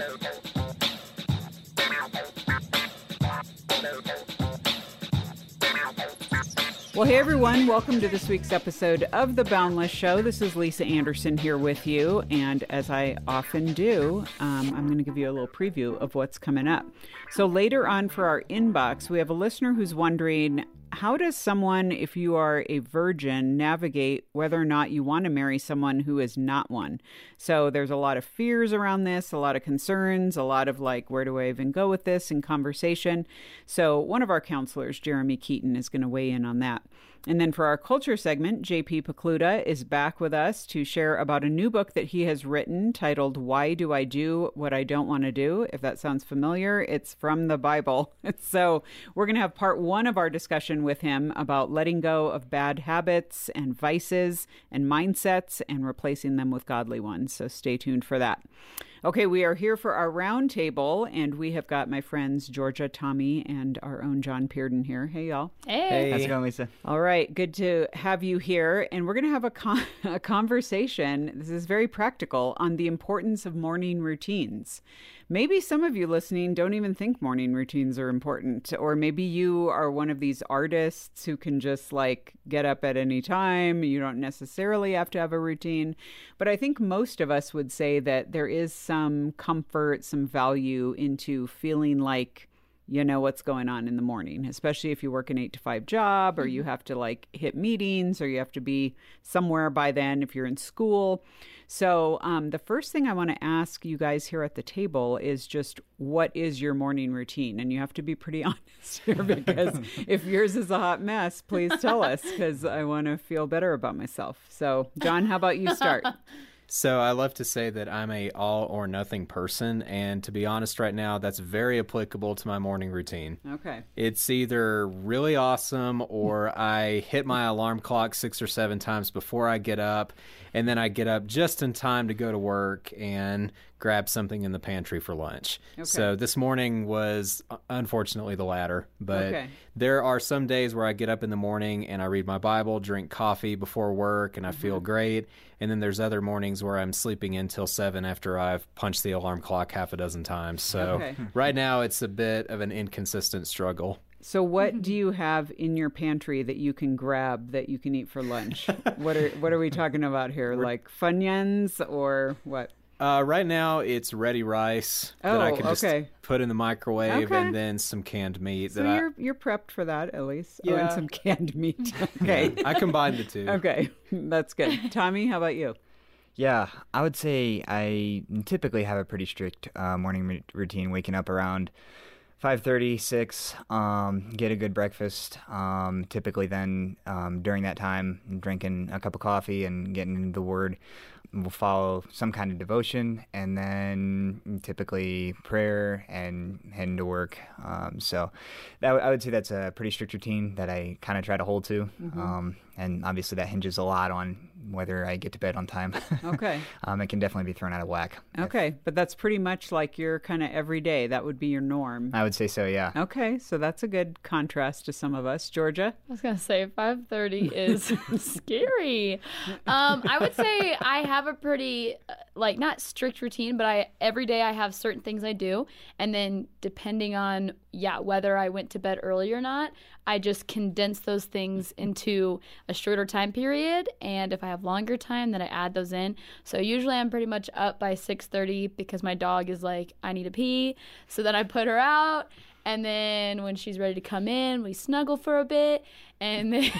Well, hey everyone, welcome to this week's episode of The Boundless Show. This is Lisa Anderson here with you, and as I often do, I'm going to give you a little preview of what's coming up. So later on for our inbox, we have a listener who's wondering, how does someone, if you are a virgin, navigate whether or not you want to marry someone who is not one? So there's a lot of fears around this, a lot of concerns, a lot of like, where do I even go with this in conversation? So one of our counselors, Jeremy Keaton, is going to weigh in on that. And then for our culture segment, JP Pokluda is back with us to share about a new book that he has written titled Why Do I Do What I Don't Want to Do? If that sounds familiar, it's from the Bible. So we're going to have part one of our discussion with him about letting go of bad habits and vices and mindsets and replacing them with godly ones. So stay tuned for that. Okay, we are here for our round table, and we have got my friends Georgia, Tommy, and our own John Pearden here. Hey, y'all. Hey. How's it going, Lisa? All right, good to have you here. And we're going to have a conversation, this is very practical, on the importance of morning routines. Maybe some of you listening don't even think morning routines are important, or maybe you are one of these artists who can just like get up at any time. You don't necessarily have to have a routine. But I think most of us would say that there is some comfort, some value into feeling like you know what's going on in the morning, especially if you work an 8-to-5 job or you have to like hit meetings or you have to be somewhere by then if you're in school. So the first thing I want to ask you guys here at the table is just, what is your morning routine? And you have to be pretty honest here, because if yours is a hot mess, please tell us, because I want to feel better about myself. So John, how about you start? So I love to say that I'm a all or nothing person, and to be honest right now, that's very applicable to my morning routine. Okay. It's either really awesome or I hit my alarm clock 6 or 7 times before I get up, and then I get up just in time to go to work and grab something in the pantry for lunch. Okay. So this morning was unfortunately the latter, but there are some days where I get up in the morning and I read my Bible, drink coffee before work, and I feel great. And then there's other mornings where I'm sleeping until 7 after I've punched the alarm clock half a dozen times. So right now it's a bit of an inconsistent struggle. So what do you have in your pantry that you can grab that you can eat for lunch? What are we talking about here? Like Funyuns or what? Right now, it's ready rice that I can just put in the microwave, and then some canned meat. So you're prepped for that, at least. Yeah. Oh, and some canned meat. Okay. I combined the two. Okay, that's good. Tommy, how about you? Yeah, I would say I typically have a pretty strict morning routine, waking up around 5:30, 6, get a good breakfast. Typically then, during that time, drinking a cup of coffee and getting into the Word. We'll follow some kind of devotion, and then typically prayer and heading to work. So I would say that's a pretty strict routine that I kind of try to hold to. And obviously that hinges a lot on whether I get to bed on time. Okay. It can definitely be thrown out of whack. Okay, but that's pretty much like your kind of everyday. That would be your norm. I would say so, yeah. Okay, so that's a good contrast to some of us. Georgia? I was going to say 5:30 is scary. I would say I have a pretty, not strict routine, but every day I have certain things I do. And then depending on, whether I went to bed early or not, I just condense those things into a shorter time period. And if I have longer time, then I add those in. So usually I'm pretty much up by 6:30 because my dog is like, I need to pee. So then I put her out. And then when she's ready to come in, we snuggle for a bit. And then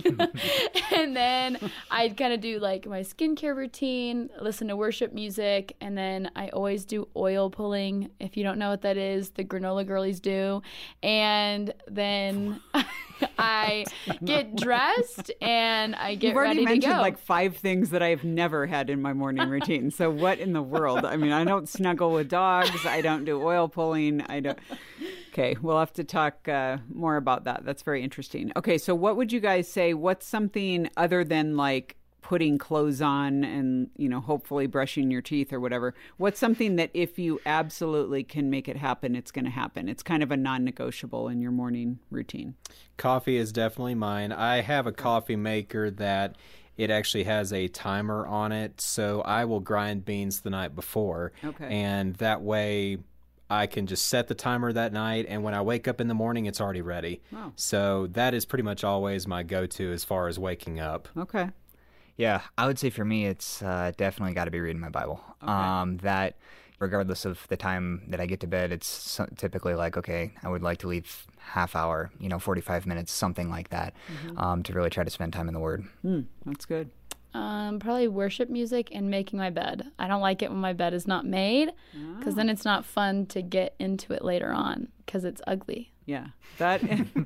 and then I kind of do like my skincare routine, listen to worship music, and then I always do oil pulling. If you don't know what that is, the granola girlies do. And then I get dressed and I get ready to go. You've already mentioned like 5 things that I've never had in my morning routine. So what in the world? I mean, I don't snuggle with dogs. I don't do oil pulling. I don't. Okay, we'll have to talk more about that. That's very interesting. Okay, so what would you guys say? What's something other than like putting clothes on and, hopefully brushing your teeth or whatever? What's something that if you absolutely can make it happen, it's going to happen? It's kind of a non-negotiable in your morning routine. Coffee is definitely mine. I have a coffee maker that it actually has a timer on it. So I will grind beans the night before. Okay. And that way I can just set the timer that night, and when I wake up in the morning, it's already ready. Wow. So that is pretty much always my go-to as far as waking up. Okay. Yeah, I would say for me, it's definitely got to be reading my Bible. Okay. That regardless of the time that I get to bed, it's typically like, okay, I would like to leave half hour, 45 minutes, something like that, to really try to spend time in the Word. That's good. Probably worship music and making my bed. I don't like it when my bed is not made, because then it's not fun to get into it later on because it's ugly. Yeah, that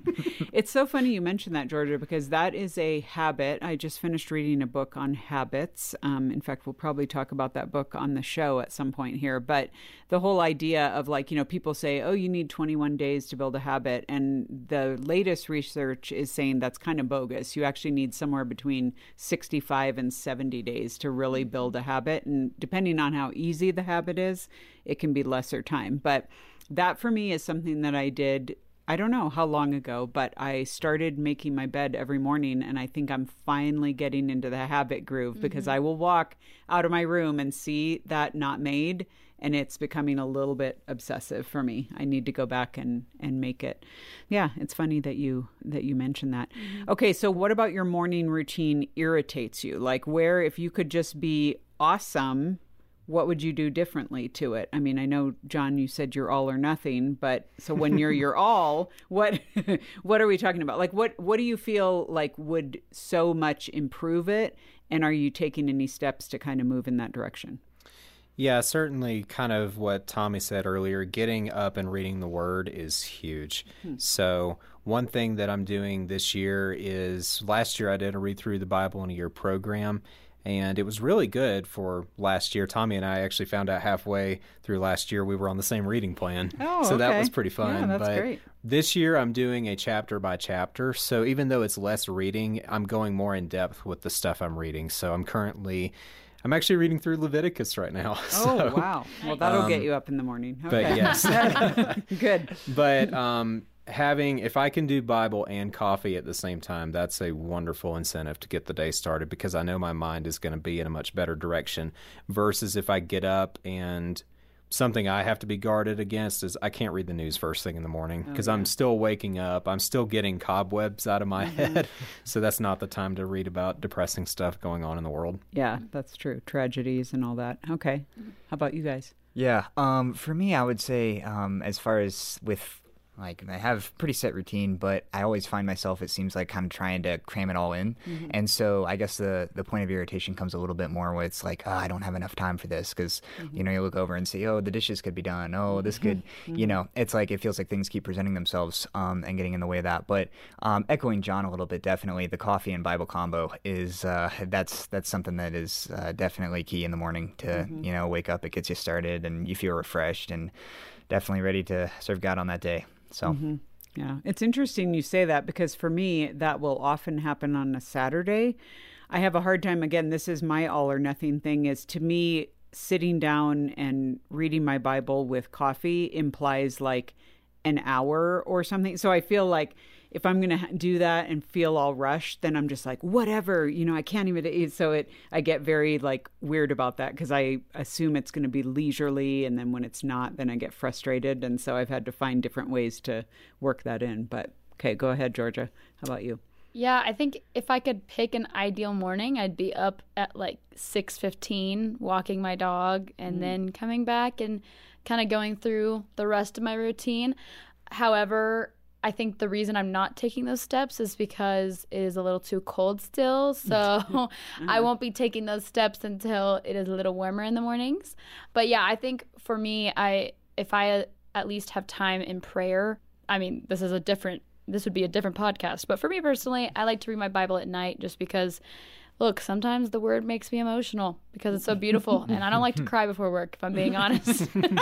it's so funny you mentioned that, Georgia, because that is a habit. I just finished reading a book on habits. In fact, we'll probably talk about that book on the show at some point here. But the whole idea of people say, oh, you need 21 days to build a habit. And the latest research is saying that's kind of bogus. You actually need somewhere between 65 and 70 days to really build a habit. And depending on how easy the habit is, it can be lesser time. But that for me is something that I did, I don't know how long ago, but I started making my bed every morning, and I think I'm finally getting into the habit groove because I will walk out of my room and see that not made, and it's becoming a little bit obsessive for me. I need to go back and make it. Yeah, it's funny that you mentioned that. Okay, so what about your morning routine irritates you? Like where if you could just be awesome, what would you do differently to it? I mean, I know, John, you said you're all or nothing, but so when you're your all, what are we talking about? Like, what do you feel like would so much improve it? And are you taking any steps to kind of move in that direction? Yeah, certainly kind of what Tommy said earlier, getting up and reading the Word is huge. So one thing that I'm doing this year is, last year I did a read through the Bible in a year program, and it was really good for last year. Tommy and I actually found out halfway through last year we were on the same reading plan. Oh, so that okay. was pretty fun. Yeah, that's but great. This year I'm doing a chapter by chapter. So even though it's less reading, I'm going more in depth with the stuff I'm reading. So I'm actually reading through Leviticus right now. Oh, wow. Well, that'll get you up in the morning. Okay. But yes. Good. But if I can do Bible and coffee at the same time, that's a wonderful incentive to get the day started, because I know my mind is going to be in a much better direction, versus if I get up and something I have to be guarded against is I can't read the news first thing in the morning because I'm still waking up. I'm still getting cobwebs out of my head. So that's not the time to read about depressing stuff going on in the world. Yeah, that's true. Tragedies and all that. Okay. How about you guys? Yeah, for me, I would say as far as with, like, I have pretty set routine, but I always find myself, it seems like, kind of trying to cram it all in. And so I guess the point of irritation comes a little bit more where it's like, oh, I don't have enough time for this, because, you look over and say, oh, the dishes could be done. Oh, this could, it's like, it feels like things keep presenting themselves and getting in the way of that. But echoing John a little bit, definitely the coffee and Bible combo is, that's something that is definitely key in the morning to, wake up. It gets you started and you feel refreshed and definitely ready to serve God on that day. So, yeah, it's interesting you say that, because for me, that will often happen on a Saturday. I have a hard time, again, this is my all or nothing thing, is to me, sitting down and reading my Bible with coffee implies like an hour or something. So I feel like if I'm going to do that and feel all rushed, then I'm just like, whatever, I can't even eat. So I get very like weird about that, because I assume it's going to be leisurely. And then when it's not, then I get frustrated. And so I've had to find different ways to work that in. But okay, go ahead, Georgia. How about you? Yeah, I think if I could pick an ideal morning, I'd be up at like 6:15, walking my dog, and then coming back and kind of going through the rest of my routine. However, I think the reason I'm not taking those steps is because it is a little too cold still. So I won't be taking those steps until it is a little warmer in the mornings. But yeah, I think for me, if I at least have time in prayer, I mean, this would be a different podcast. But for me personally, I like to read my Bible at night just because, look, sometimes the Word makes me emotional because it's so beautiful. And I don't like to cry before work, if I'm being honest.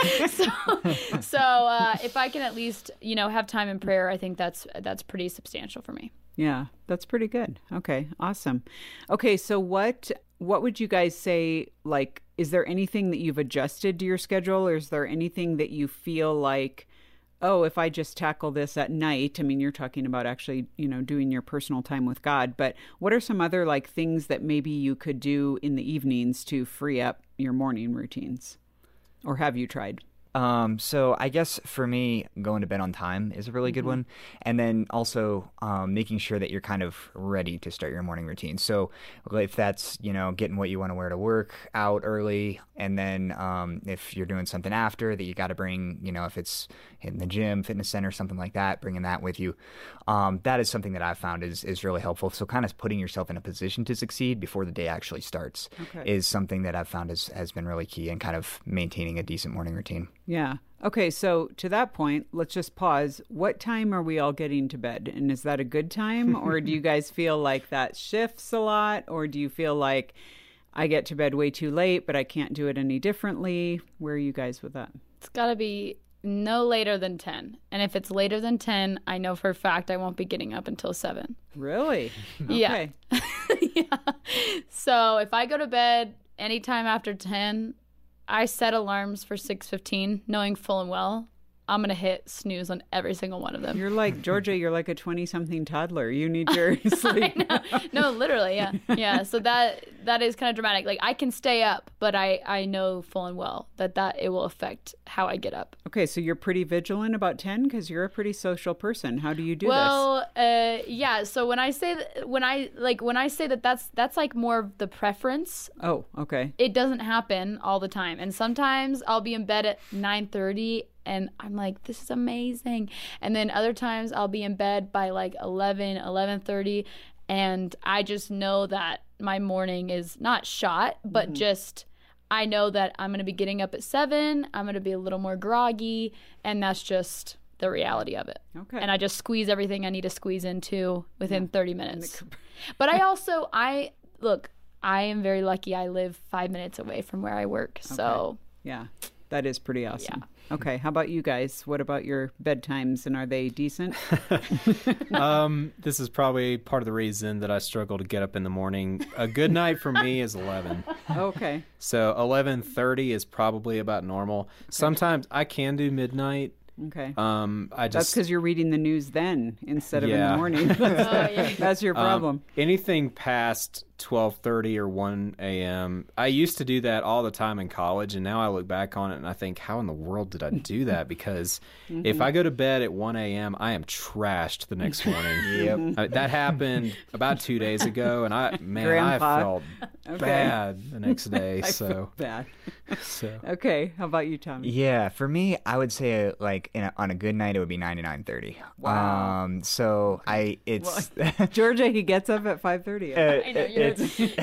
so if I can at least, have time in prayer, I think that's pretty substantial for me. Yeah, that's pretty good. Okay, awesome. Okay, so what would you guys say, like, is there anything that you've adjusted to your schedule, or is there anything that you feel like oh, if I just tackle this at night, I mean, you're talking about actually, doing your personal time with God, but what are some other like things that maybe you could do in the evenings to free up your morning routines? Or have you tried? So I guess for me, going to bed on time is a really good one. And then also making sure that you're kind of ready to start your morning routine. So if that's, getting what you want to wear to work out early, and then if you're doing something after that you got to bring, if it's in the gym, fitness center, something like that, bringing that with you. That is something that I've found is really helpful. So kind of putting yourself in a position to succeed before the day actually starts is something that I've found has been really key in kind of maintaining a decent morning routine. Yeah. Okay, so to that point, let's just pause. What time are we all getting to bed? And is that a good time? Or do you guys feel like that shifts a lot? Or do you feel like I get to bed way too late, but I can't do it any differently? Where are you guys with that? It's got to be no later than 10. And if it's later than 10, I know for a fact I won't be getting up until 7. Really? Yeah. Yeah. So if I go to bed anytime after 10, I set alarms for 6:15, knowing full and well I'm going to hit snooze on every single one of them. You're like, Georgia, you're like a 20-something toddler. You need your sleep. I know. No, literally, yeah. Yeah, so that is kind of dramatic. Like, I can stay up, but I know full and well that it will affect how I get up. Okay, so you're pretty vigilant about 10 because you're a pretty social person. How do you do this? Yeah, so when I say that that's like more of the preference. Oh, okay. It doesn't happen all the time. And sometimes I'll be in bed at 9:30 and I'm like, this is amazing. And then other times I'll be in bed by like 11:30, and I just know that my morning is not shot, but just I know that I'm going to be getting up at 7. I'm going to be a little more groggy, and that's just the reality of it. Okay. And I just squeeze everything I need to squeeze into within 30 minutes. But I am very lucky. I live 5 minutes away from where I work. So yeah, that is pretty awesome. Yeah. Okay, how about you guys? What about your bedtimes, and are they decent? This is probably part of the reason that I struggle to get up in the morning. A good night for me is 11. Okay. So 11:30 is probably about normal. Okay. Sometimes I can do midnight. Okay. That's because you're reading the news then instead of in the morning. That's your problem. Anything past 12:30 or 1 a.m. I used to do that all the time in college, and now I look back on it and I think, how in the world did I do that? Because if I go to bed at 1 a.m., I am trashed the next morning. Yep. That happened about 2 days ago, and I felt bad the next day. I felt bad. Okay, how about you, Tommy? Yeah, for me, I would say on a good night it would be 9 to 9:30. Wow. So Georgia, he gets up at 5:30. I know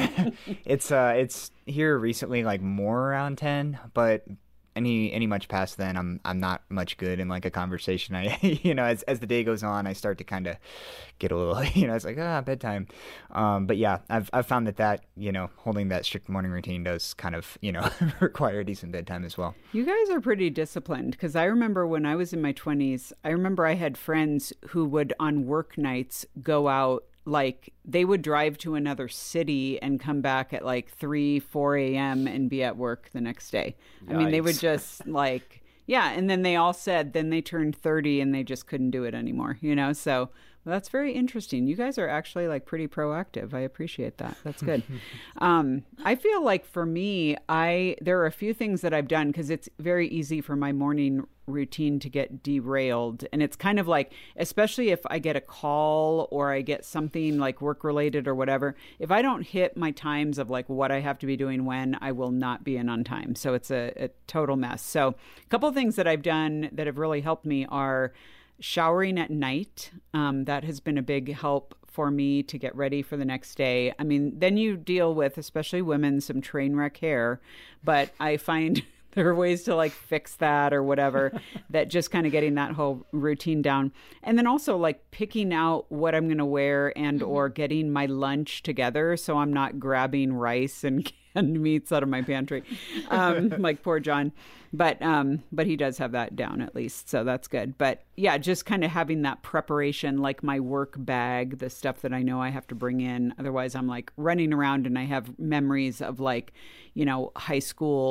it's here recently, like more around 10, but any much past then, I'm not much good in like a conversation. As the day goes on, I start to kind of get a little, it's like bedtime. But yeah, I've found that holding that strict morning routine does kind of require a decent bedtime as well. You guys are pretty disciplined, because I remember when I was in my 20s, I had friends who would on work nights go out. Like, they would drive to another city and come back at like 3-4 a.m. and be at work the next day. Yikes. I mean, they would just and then they all said then they turned 30 and they just couldn't do it anymore, So that's very interesting. You guys are actually like pretty proactive. I appreciate that. That's good. I feel like for me, there are a few things that I've done, because it's very easy for my morning routine to get derailed. And it's kind of like, especially if I get a call or I get something like work related or whatever, if I don't hit my times of like what I have to be doing when, I will not be in on time. So it's a total mess. So a couple of things that I've done that have really helped me are showering at night. That has been a big help for me to get ready for the next day. I mean, then you deal with, especially women, some train wreck hair, but I find there are ways to like fix that or whatever, that just kind of getting that whole routine down. And then also like picking out what I'm going to wear and or getting my lunch together, so I'm not grabbing rice and canned meats out of my pantry, like poor John. But he does have that down at least, so that's good. But yeah, just kind of having that preparation, like my work bag, the stuff that I know I have to bring in. Otherwise, I'm like running around, and I have memories of like, high school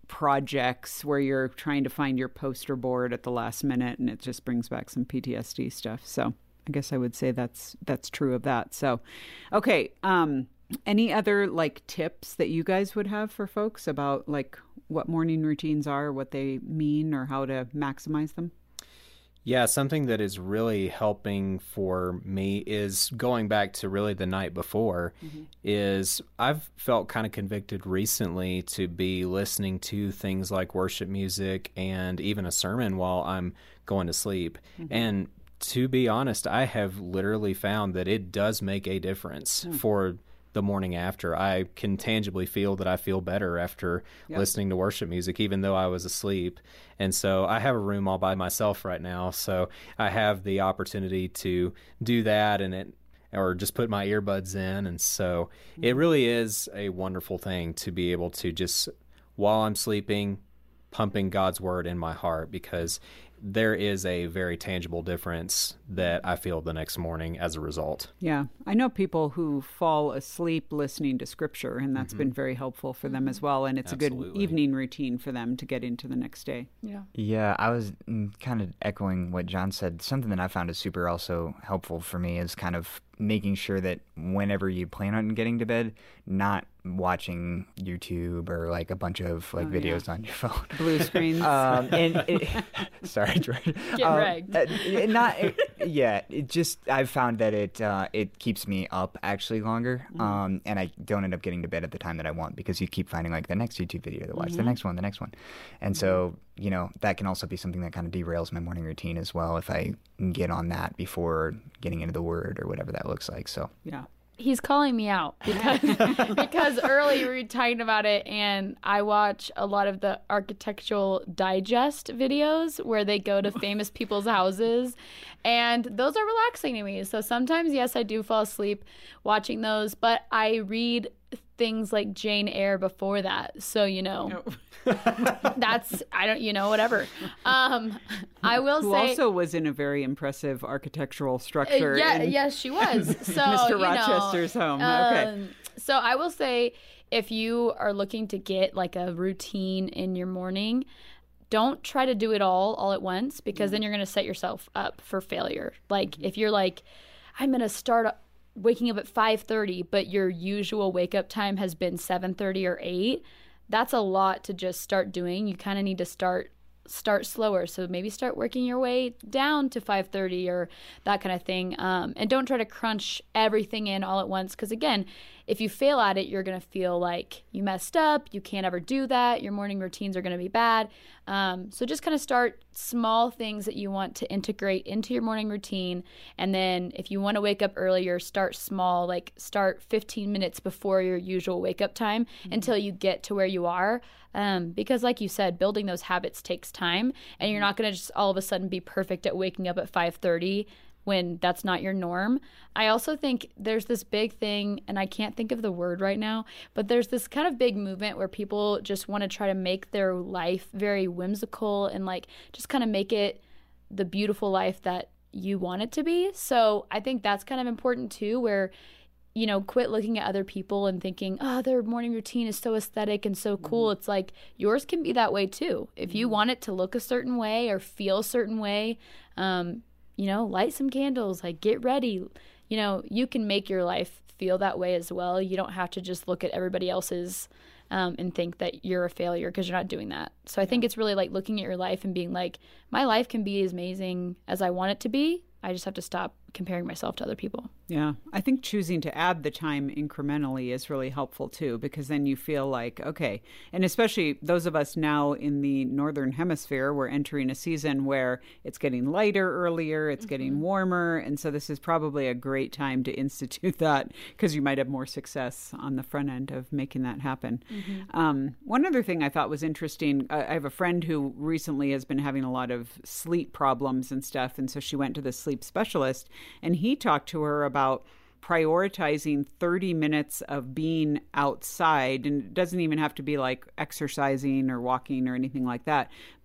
projects where you're trying to find your poster board at the last minute, and it just brings back some PTSD stuff. So I guess I would say that's true of that. So, okay. Any other like tips that you guys would have for folks about like what morning routines are, what they mean, or how to maximize them? Yeah, something that is really helping for me is going back to really the night before. Is I've felt kind of convicted recently to be listening to things like worship music and even a sermon while I'm going to sleep. And to be honest, I have literally found that it does make a difference for the morning after. I can tangibly feel that I feel better after listening to worship music, even though I was asleep. And so I have a room all by myself right now, so I have the opportunity to do that or just put my earbuds in. And so it really is a wonderful thing to be able to just, while I'm sleeping, pumping God's word in my heart, because there is a very tangible difference that I feel the next morning as a result. Yeah. I know people who fall asleep listening to scripture, and that's been very helpful for them as well. And it's a good evening routine for them to get into the next day. Yeah. Yeah, I was kind of echoing what John said. Something that I found is super also helpful for me is kind of making sure that whenever you plan on getting to bed, not watching YouTube or like a bunch of like videos on your phone. Blue screens. Sorry, George. Get ragged. It just, I've found that it keeps me up actually longer, and I don't end up getting to bed at the time that I want, because you keep finding like the next YouTube video to watch, the next one, and so that can also be something that kind of derails my morning routine as well if I get on that before getting into the Word or whatever that looks like. So yeah. He's calling me out because earlier we were talking about it, and I watch a lot of the Architectural Digest videos where they go to famous people's houses, and those are relaxing to me. So sometimes, yes, I do fall asleep watching those, but I read things like Jane Eyre before that. So, that's, whatever. I will Who say. also was in a very impressive architectural structure. Yes, she was. So, Mr. Rochester's home. Okay. So I will say, if you are looking to get like a routine in your morning, don't try to do it all at once, because then you're going to set yourself up for failure. Like if you're like, I'm going to start waking up at 5:30, but your usual wake up time has been 7:30 or 8, that's a lot to just start doing. You kind of need to start slower. So maybe start working your way down to 5:30 or that kind of thing. And don't try to crunch everything in all at once, because again, if you fail at it, you're going to feel like you messed up. You can't ever do that. Your morning routines are going to be bad. So just kind of start small things that you want to integrate into your morning routine. And then if you want to wake up earlier, start small, like start 15 minutes before your usual wake up time until you get to where you are. Because like you said, building those habits takes time, and you're not going to just all of a sudden be perfect at waking up at 5:30 when that's not your norm. I also think there's this big thing, and I can't think of the word right now, but there's this kind of big movement where people just want to try to make their life very whimsical and like just kind of make it the beautiful life that you want it to be. So I think that's kind of important too, where quit looking at other people and thinking, oh, their morning routine is so aesthetic and so cool. It's like yours can be that way too. If you want it to look a certain way or feel a certain way, light some candles, like get ready. You can make your life feel that way as well. You don't have to just look at everybody else's and think that you're a failure because you're not doing that. So I think it's really like looking at your life and being like, my life can be as amazing as I want it to be. I just have to stop comparing myself to other people. Yeah. I think choosing to add the time incrementally is really helpful too, because then you feel like, okay, and especially those of us now in the Northern Hemisphere, we're entering a season where it's getting lighter earlier, it's getting warmer. And so this is probably a great time to institute that, because you might have more success on the front end of making that happen. One other thing I thought was interesting, I have a friend who recently has been having a lot of sleep problems and stuff. And so she went to the sleep specialist, and he talked to her about prioritizing 30 minutes of being outside. And it doesn't even have to be like exercising or walking or anything like that,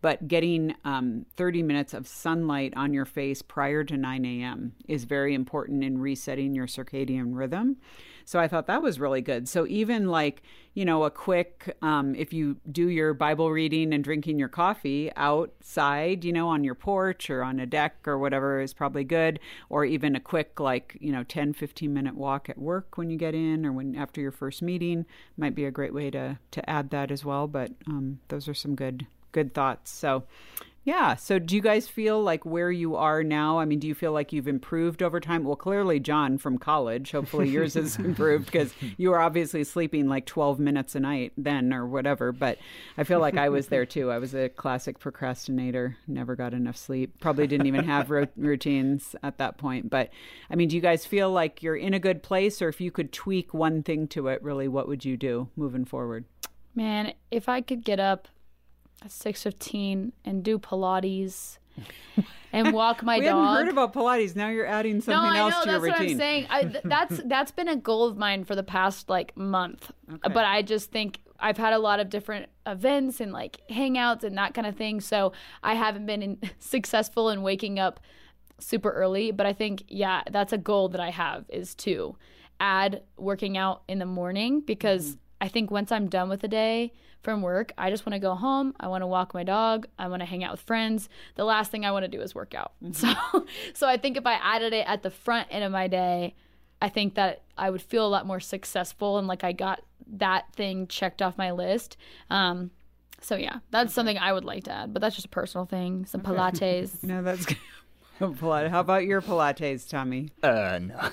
but getting 30 minutes of sunlight on your face prior to 9 a.m. is very important in resetting your circadian rhythm. So I thought that was really good. So even like, a quick, if you do your Bible reading and drinking your coffee outside, on your porch or on a deck or whatever is probably good. Or even a quick, 10, 15-minute walk at work when you get in or after your first meeting might be a great way to add that as well. But those are some good thoughts. So yeah. So do you guys feel like where you are now? I mean, do you feel like you've improved over time? Well, clearly, John, from college, hopefully yours has improved because you were obviously sleeping like 12 minutes a night then or whatever. But I feel like I was there too. I was a classic procrastinator, never got enough sleep, probably didn't even have routines at that point. But I mean, do you guys feel like you're in a good place, or if you could tweak one thing to it, really, what would you do moving forward? Man, if I could get up at 6:15 and do Pilates and walk my we dog. We hadn't heard about Pilates. Now you're adding something else to your routine. No, I know. That's what I'm saying. That's been a goal of mine for the past month. Okay. But I just think I've had a lot of different events and hangouts and that kind of thing. So I haven't been successful in waking up super early. But I think, that's a goal that I have, is to add working out in the morning, because I think once I'm done with the day from work, I just want to go home. I want to walk my dog. I want to hang out with friends. The last thing I want to do is work out. So I think if I added it at the front end of my day, I think that I would feel a lot more successful and like I got that thing checked off my list. So yeah, that's something I would like to add, but that's just a personal thing. Some Pilates. No, that's good. Pilates. How about your Pilates, Tommy? No.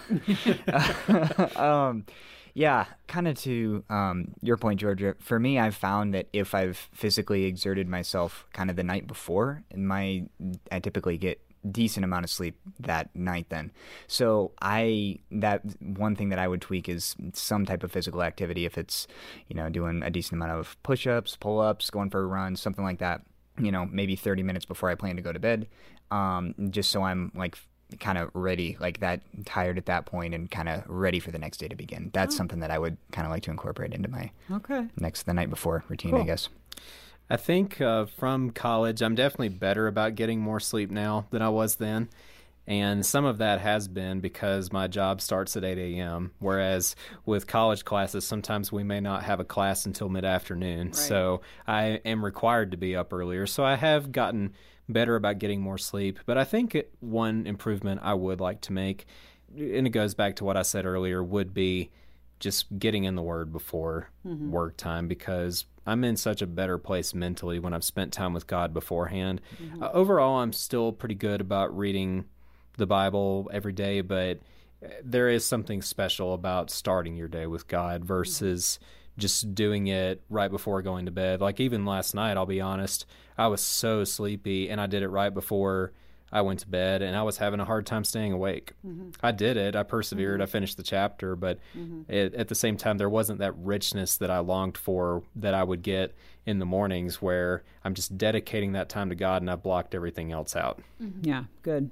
Yeah, kind of to your point, Georgia, for me, I've found that if I've physically exerted myself kind of the night before, I typically get decent amount of sleep that night then. So that one thing that I would tweak is some type of physical activity. If it's, doing a decent amount of push-ups, pull-ups, going for a run, something like that, maybe 30 minutes before I plan to go to bed, just so I'm kind of ready, that tired at that point and kind of ready for the next day to begin. That's something that I would kind of like to incorporate into my the night before routine, cool. I guess. I think from college, I'm definitely better about getting more sleep now than I was then. And some of that has been because my job starts at 8 a.m., whereas with college classes, sometimes we may not have a class until mid-afternoon. Right. So I am required to be up earlier. So I have gotten better about getting more sleep. But I think one improvement I would like to make, and it goes back to what I said earlier, would be just getting in the Word before work time, because I'm in such a better place mentally when I've spent time with God beforehand. Overall, I'm still pretty good about reading the Bible every day, but there is something special about starting your day with God versus just doing it right before going to bed. Like even last night, I'll be honest, I was so sleepy and I did it right before I went to bed and I was having a hard time staying awake. I did it. I persevered. I finished the chapter, but at the same time, there wasn't that richness that I longed for that I would get in the mornings where I'm just dedicating that time to God and I've blocked everything else out. Yeah, good.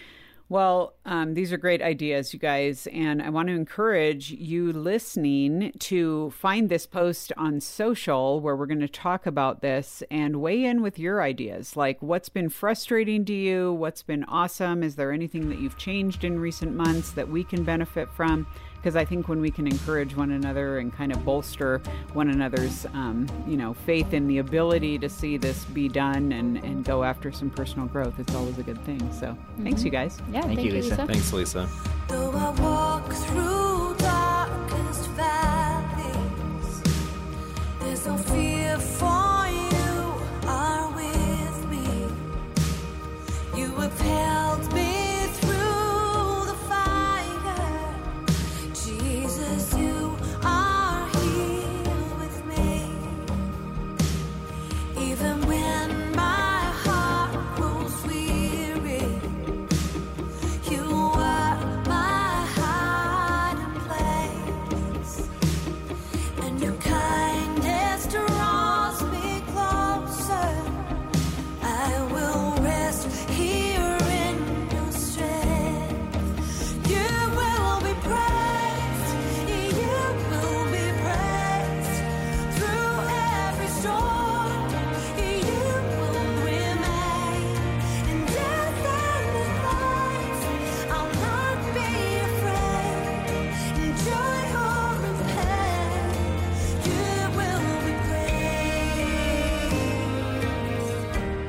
Well, these are great ideas, you guys, and I want to encourage you listening to find this post on social where we're going to talk about this and weigh in with your ideas. Like, what's been frustrating to you? What's been awesome? Is there anything that you've changed in recent months that we can benefit from? Because I think when we can encourage one another and kind of bolster one another's, faith in the ability to see this be done and go after some personal growth, it's always a good thing. So thanks, you guys. Yeah, thank you, Lisa. Thanks, Lisa. Though I walk through darkest valleys, there's no fear, for you are with me. You have held me through the fire. Jesus, you are here with me. Even when my heart grows weary, you are my hiding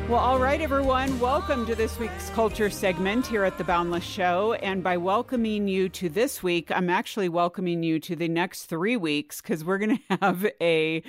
Well, all right, everyone. Welcome to this week's culture segment here at The Boundless Show. And by welcoming you to this week, I'm actually welcoming you to the next 3 weeks because we're going to have a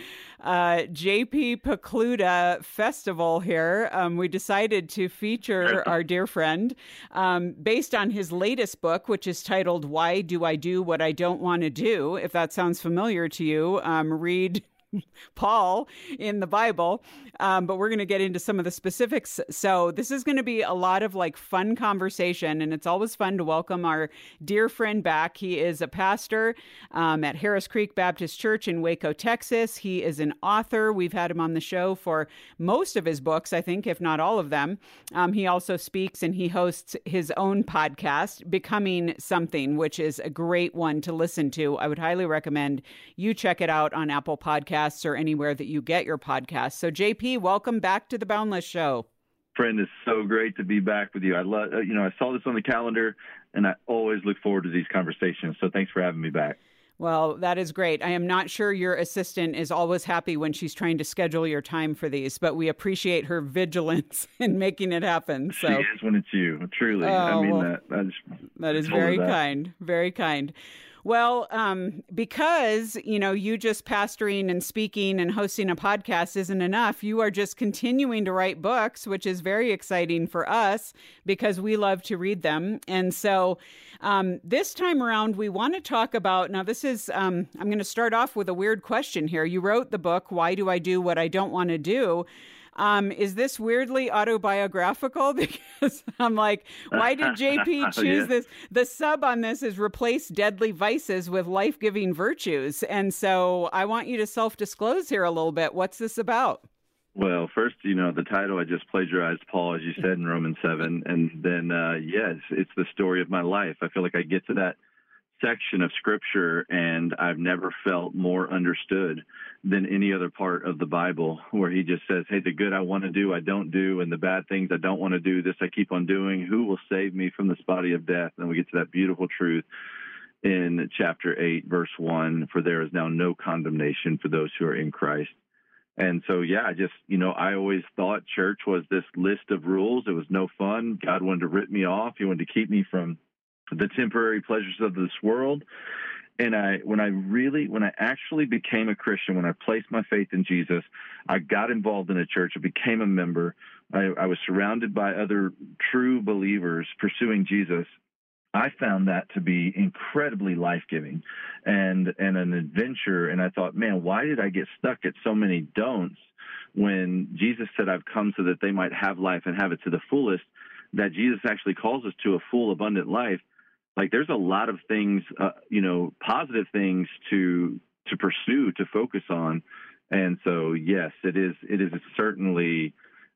JP Pokluda festival here. We decided to feature our dear friend based on his latest book, which is titled Why Do I Do What I Don't Want to Do? If that sounds familiar to you, read Paul in the Bible, but we're going to get into some of the specifics. So this is going to be a lot of like fun conversation, and it's always fun to welcome our dear friend back. He is a pastor at Harris Creek Baptist Church in Waco, Texas. He is an author. We've had him on the show for most of his books, I think, if not all of them. He also speaks and he hosts his own podcast, Becoming Something, which is a great one to listen to. I would highly recommend you check it out on Apple Podcasts or anywhere that you get your podcasts. So JP, welcome back to the Boundless Show. Friend, it's so great to be back with you. I love, I saw this on the calendar and I always look forward to these conversations. So thanks for having me back. Well, that is great. I am not sure your assistant is always happy when she's trying to schedule your time for these, but we appreciate her vigilance in making it happen. So. She is when it's you, truly. That is very kind, very kind. Well, because, you just pastoring and speaking and hosting a podcast isn't enough. You are just continuing to write books, which is very exciting for us because we love to read them. And so this time around, we want to talk about, now this is, I'm going to start off with a weird question here. You wrote the book, Why Do I Do What I Don't Want to Do? Is this weirdly autobiographical? Because I'm like, why did JP choose this? The sub on this is replace deadly vices with life-giving virtues. And so I want you to self-disclose here a little bit. What's this about? Well, first, the title, I just plagiarized Paul, as you said, in Romans 7. And then, it's the story of my life. I feel like I get to that section of Scripture, and I've never felt more understood than any other part of the Bible, where he just says, hey, the good I want to do, I don't do, and the bad things I don't want to do, this I keep on doing. Who will save me from this body of death? And we get to that beautiful truth in chapter 8, verse 1, for there is now no condemnation for those who are in Christ. And so, I always thought church was this list of rules. It was no fun. God wanted to rip me off. He wanted to keep me from the temporary pleasures of this world. And when I actually became a Christian, when I placed my faith in Jesus, I got involved in a church. I became a member. I was surrounded by other true believers pursuing Jesus. I found that to be incredibly life-giving and an adventure. And I thought, man, why did I get stuck at so many don'ts when Jesus said, I've come so that they might have life and have it to the fullest, that Jesus actually calls us to a full, abundant life. Like, there's a lot of things, positive things to pursue, to focus on. And so, yes, it is certainly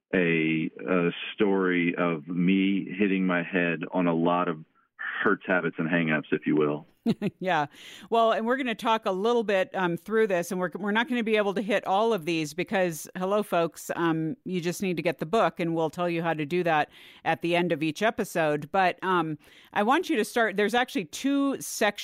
a story of me hitting my head on a lot of hurts, habits, and hang-ups, if you will. Yeah. Well, and we're going to talk a little bit through this, and we're not going to be able to hit all of these because, hello, folks, you just need to get the book, and we'll tell you how to do that at the end of each episode. But I want you to start. There's actually two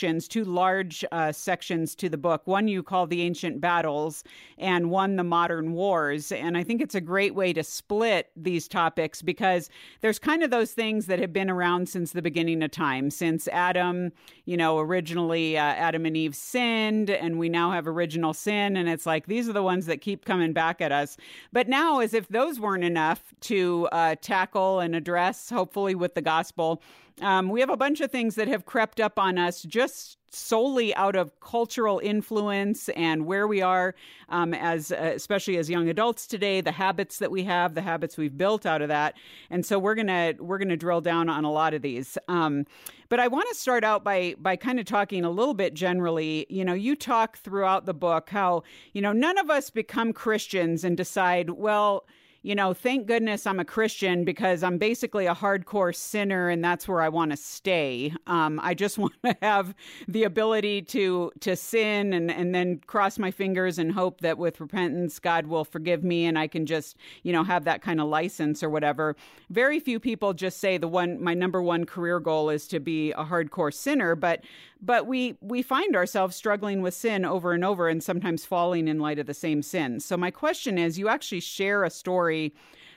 large sections to the book. One you call The Ancient Battles, and one The Modern Wars. And I think it's a great way to split these topics because there's kind of those things that have been around since the beginning of time, since Adam, originally Adam and Eve sinned, and we now have original sin. And it's like, these are the ones that keep coming back at us. But now, as if those weren't enough to tackle and address, hopefully with the gospel, we have a bunch of things that have crept up on us just solely out of cultural influence and where we are especially as young adults today, the habits that we have, the habits we've built out of that. And so we're gonna drill down on a lot of these. But I want to start out by kind of talking a little bit generally. You talk throughout the book how, none of us become Christians and decide, well, thank goodness I'm a Christian because I'm basically a hardcore sinner and that's where I want to stay. I just want to have the ability to sin and then cross my fingers and hope that with repentance, God will forgive me and I can just, have that kind of license or whatever. Very few people just say my number one career goal is to be a hardcore sinner, but we find ourselves struggling with sin over and over and sometimes falling in light of the same sin. So my question is, you actually share a story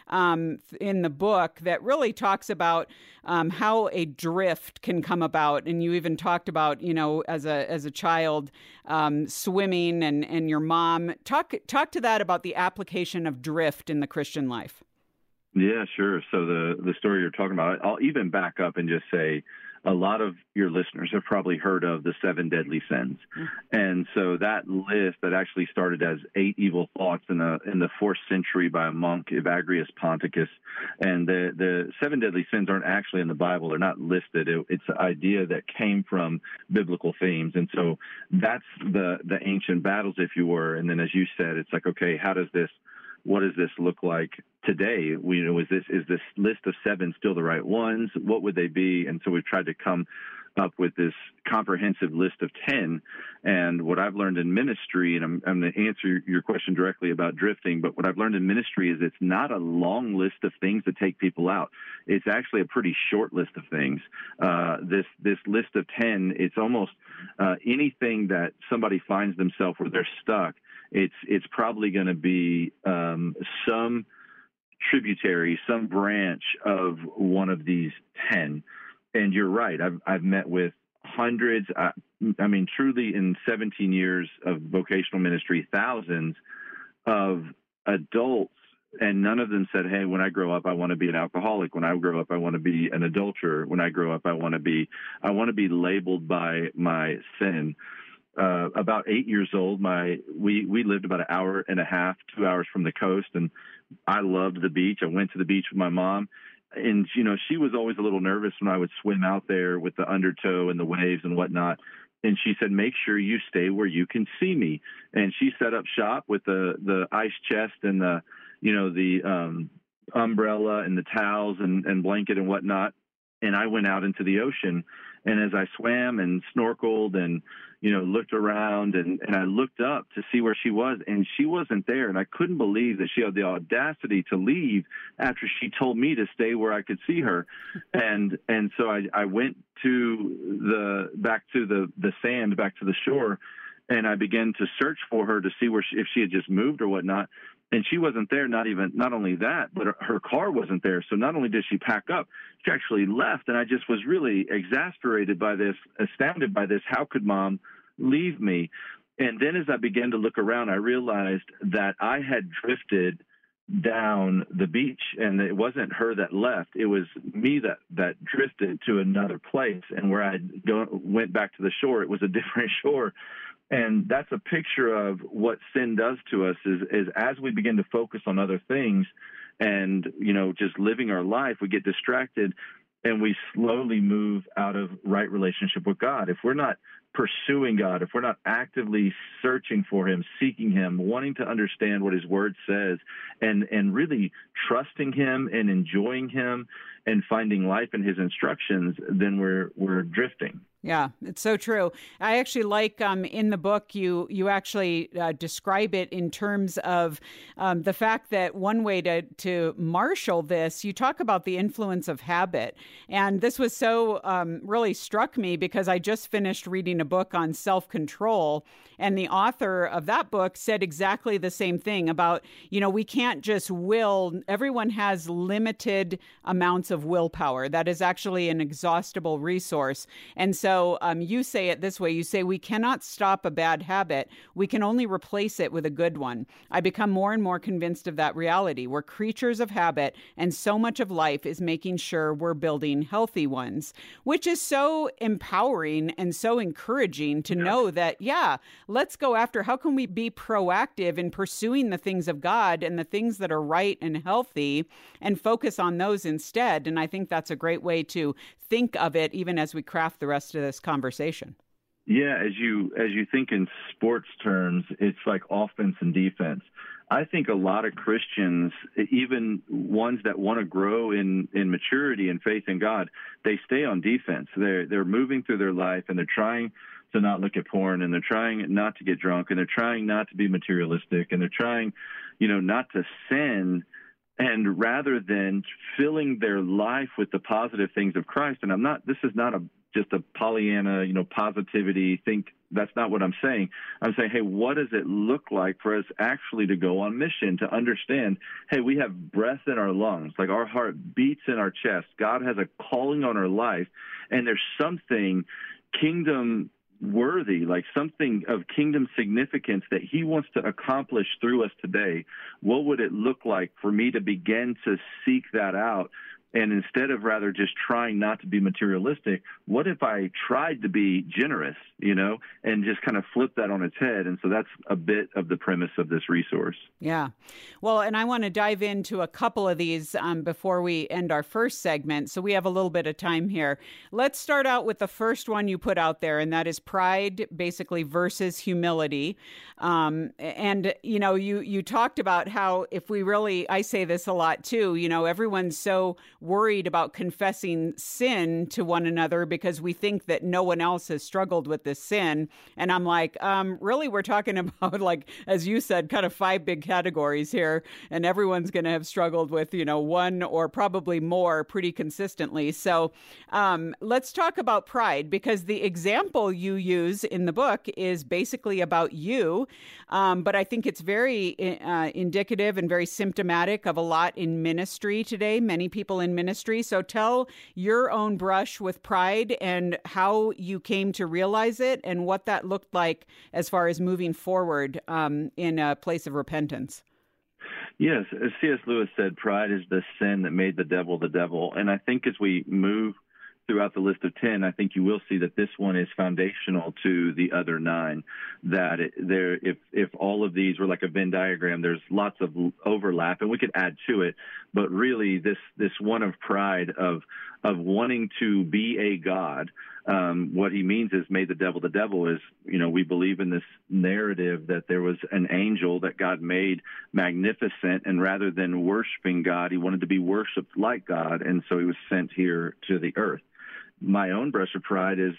in the book that really talks about how a drift can come about. And you even talked about, as a child, swimming and your mom. Talk to that about the application of drift in the Christian life. Yeah, sure. So the story you're talking about, I'll even back up and just say, a lot of your listeners have probably heard of the 7 deadly sins. And so that list that actually started as 8 evil thoughts in the 4th century by a monk, Evagrius Ponticus. And the 7 deadly sins aren't actually in the Bible. They're not listed. It's an idea that came from biblical themes. And so that's the ancient battles, if you were. And then, as you said, it's like, okay, what does this look like today? Is this list of 7 still the right ones? What would they be? And so we've tried to come up with this comprehensive list of 10. And what I've learned in ministry, and I'm going to answer your question directly about drifting, but what I've learned in ministry is it's not a long list of things to take people out. It's actually a pretty short list of things. This list of 10, it's almost anything that somebody finds themselves where they're stuck. It's probably going to be some tributary, some branch of one of these 10. And you're right. I've met with hundreds. I mean, truly, in 17 years of vocational ministry, thousands of adults, and none of them said, "Hey, when I grow up, I want to be an alcoholic. When I grow up, I want to be an adulterer. When I grow up, I want to be labeled by my sin." About 8 years old, we lived about an hour and a half, 2 hours from the coast, and I loved the beach. I went to the beach with my mom, and she was always a little nervous when I would swim out there with the undertow and the waves and whatnot. And she said, "Make sure you stay where you can see me." And she set up shop with the ice chest and the umbrella and the towels and blanket and whatnot. And I went out into the ocean. And as I swam and snorkeled and, looked around and I looked up to see where she was, and she wasn't there. And I couldn't believe that she had the audacity to leave after she told me to stay where I could see her. And so I went back to the sand, back to the shore, and I began to search for her to see if she had just moved or whatnot. And she wasn't there. Not only that, but her car wasn't there. So not only did she pack up, she actually left. And I just was really exasperated by this, astounded by this. How could Mom leave me? And then as I began to look around, I realized that I had drifted down the beach, and it wasn't her that left. It was me that drifted to another place. And where I went back to the shore, it was a different shore. And that's a picture of what sin does to us is as we begin to focus on other things and, just living our life, we get distracted and we slowly move out of right relationship with God. If we're not pursuing God, if we're not actively searching for Him, seeking Him, wanting to understand what His Word says, and really trusting Him and enjoying Him and finding life in His instructions, then we're drifting. Yeah, it's so true. I actually like in the book, you actually describe it in terms of the fact that one way to marshal this, you talk about the influence of habit. And this was so really struck me because I just finished reading a book on self-control. And the author of that book said exactly the same thing about, we can't just will. Everyone has limited amounts of willpower. That is actually an exhaustible resource. And so you say it this way. You say, we cannot stop a bad habit. We can only replace it with a good one. I become more and more convinced of that reality. We're creatures of habit, and so much of life is making sure we're building healthy ones, which is so empowering and so encouraging to know that, let's go after, how can we be proactive in pursuing the things of God and the things that are right and healthy and focus on those instead. And I think that's a great way to think of it, even as we craft the rest of this conversation. Yeah, as you think in sports terms, it's like offense and defense. I think a lot of Christians, even ones that want to grow in maturity and faith in God, they stay on defense. They're moving through their life and they're trying to not look at porn, and they're trying not to get drunk, and they're trying not to be materialistic, and they're trying, not to sin. And rather than filling their life with the positive things of Christ, and this is not a just a Pollyanna, positivity. That's not what I'm saying. I'm saying, hey, what does it look like for us actually to go on mission, to understand, hey, we have breath in our lungs, like our heart beats in our chest. God has a calling on our life, and there's something kingdom worthy, like something of kingdom significance that he wants to accomplish through us today. What would it look like for me to begin to seek that out? And instead of rather just trying not to be materialistic, what if I tried to be generous, and just kind of flip that on its head? And so that's a bit of the premise of this resource. Yeah. Well, and I want to dive into a couple of these before we end our first segment. So we have a little bit of time here. Let's start out with the first one you put out there, and that is pride, basically, versus humility. And, you talked about how if we really, I say this a lot too, everyone's so worried about confessing sin to one another because we think that no one else has struggled with this sin. And I'm like, really, we're talking about, like, as you said, kind of 5 big categories here, and everyone's going to have struggled with, one or probably more pretty consistently. So let's talk about pride, because the example you use in the book is basically about you. But I think it's very indicative and very symptomatic of a lot in ministry today, many people in ministry. So tell your own brush with pride and how you came to realize it and what that looked like as far as moving forward in a place of repentance. Yes, as C.S. Lewis said, pride is the sin that made the devil. And I think as we move throughout the list of 10, I think you will see that this one is foundational to the other 9. That if all of these were like a Venn diagram, there's lots of overlap, and we could add to it. But really, this one of pride, of wanting to be a god, what he means is made the devil is, we believe in this narrative that there was an angel that God made magnificent, and rather than worshiping God, he wanted to be worshiped like God, and so he was sent here to the earth. My own brush of pride is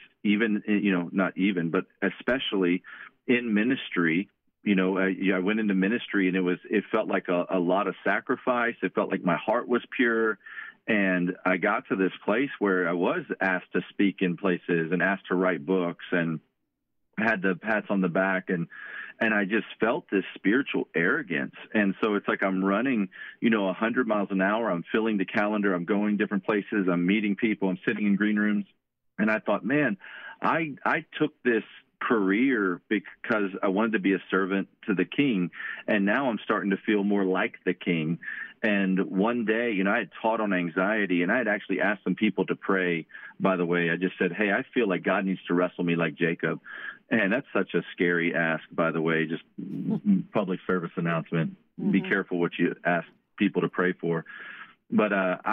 but especially in ministry. I went into ministry, and it felt like a lot of sacrifice. It felt like my heart was pure. And I got to this place where I was asked to speak in places and asked to write books and had the pats on the back. And I just felt this spiritual arrogance. And so it's like I'm running, 100 miles an hour. I'm filling the calendar. I'm going different places. I'm meeting people. I'm sitting in green rooms. And I thought, man, I took this career because I wanted to be a servant to the king. And now I'm starting to feel more like the king. And one day, I had taught on anxiety, and I had actually asked some people to pray, by the way. I just said, hey, I feel like God needs to wrestle me like Jacob. And that's such a scary ask, by the way, just public service announcement. Mm-hmm. Be careful what you ask people to pray for. But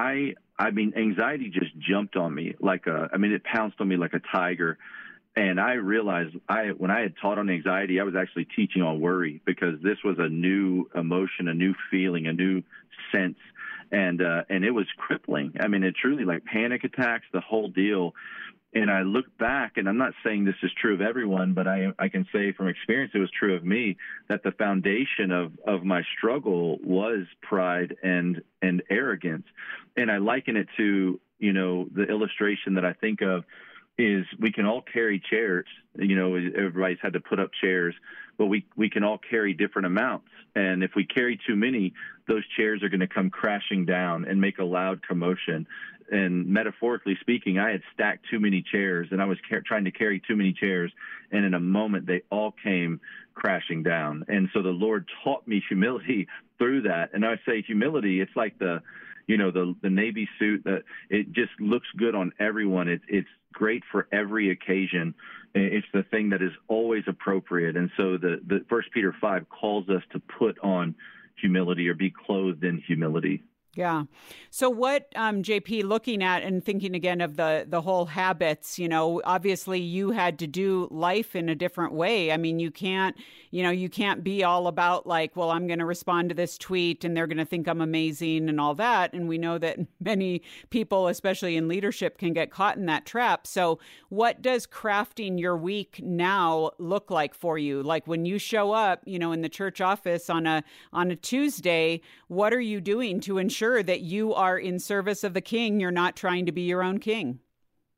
anxiety just jumped on me it pounced on me like a tiger. And I realized when I had taught on anxiety, I was actually teaching on worry, because this was a new emotion, a new feeling, a new sense. And it was crippling. It truly, like panic attacks, the whole deal. And I look back, and I'm not saying this is true of everyone, but I can say from experience it was true of me, that the foundation of my struggle was pride and arrogance. And I liken it to, the illustration that I think of is we can all carry chairs. Everybody's had to put up chairs, but we can all carry different amounts. And if we carry too many, those chairs are going to come crashing down and make a loud commotion. And metaphorically speaking, I had stacked too many chairs, and I was trying to carry too many chairs. And in a moment, they all came crashing down. And so the Lord taught me humility through that. And I say humility, it's like the Navy suit that it just looks good on everyone. It's great for every occasion. It's the thing that is always appropriate. And so the 1 Peter 5 calls us to put on humility, or be clothed in humility. Yeah. So what, JP, looking at and thinking again of the whole habits, obviously you had to do life in a different way. You can't be all about like, well, I'm going to respond to this tweet and they're going to think I'm amazing and all that. And we know that many people, especially in leadership, can get caught in that trap. So what does crafting your week now look like for you? Like when you show up, in the church office on a Tuesday, what are you doing to ensure that you are in service of the king? You're not trying to be your own king.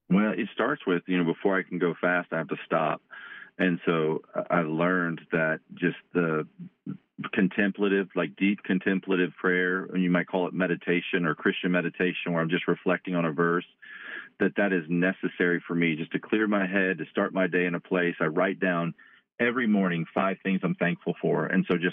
Well, it starts with, before I can go fast, I have to stop. And so I learned that just the contemplative, like deep contemplative prayer, and you might call it meditation or Christian meditation, where I'm just reflecting on a verse, that is necessary for me just to clear my head, to start my day in a place. I write down every morning 5 things I'm thankful for. And so